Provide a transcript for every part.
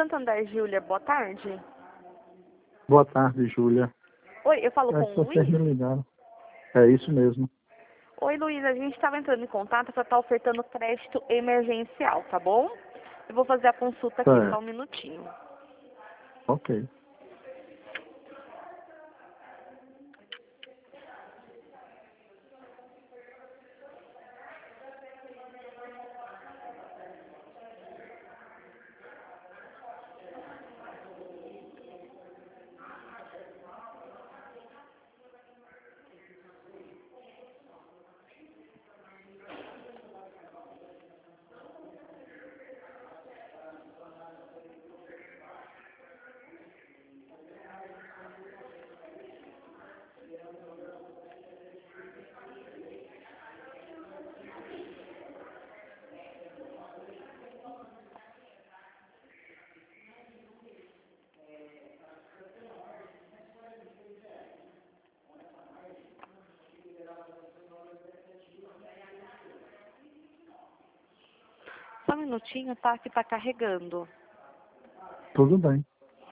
Santander, Júlia, boa tarde. Boa tarde, Júlia. Oi, eu falo com o Vocês me Luiz? ligaram. É isso mesmo. Oi, Luiz, a gente estava entrando em contato para estar ofertando crédito emergencial, tá bom? Eu vou fazer a consulta aqui, só um minutinho. Ok. Só um minutinho, tá? Que tá carregando. Tudo bem.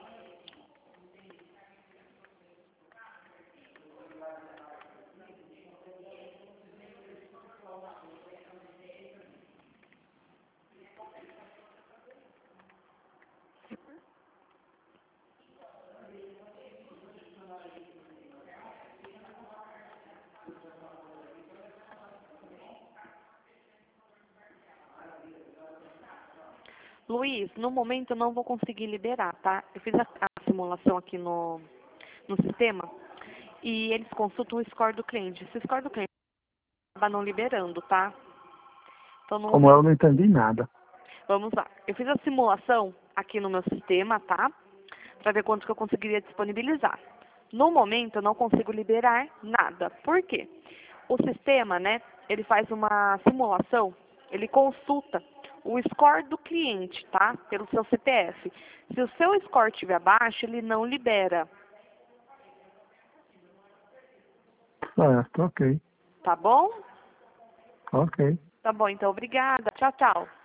Luiz, no momento eu não vou conseguir liberar, tá? Eu fiz a simulação aqui no sistema e eles consultam o score do cliente. Se o score do cliente acaba não liberando, tá? Então, no Como eu momento, não entendi nada. vamos lá. Eu fiz a simulação aqui no meu sistema, tá? Para ver quanto que eu conseguiria disponibilizar. No momento, eu não consigo liberar nada. Por quê? O sistema, né, ele faz uma simulação, ele consulta o score do cliente, tá? Pelo seu CPF. Se o seu score estiver baixo, ele não libera, Certo, ok. tá bom? Ok. Tá bom, então, obrigada. Tchau, tchau.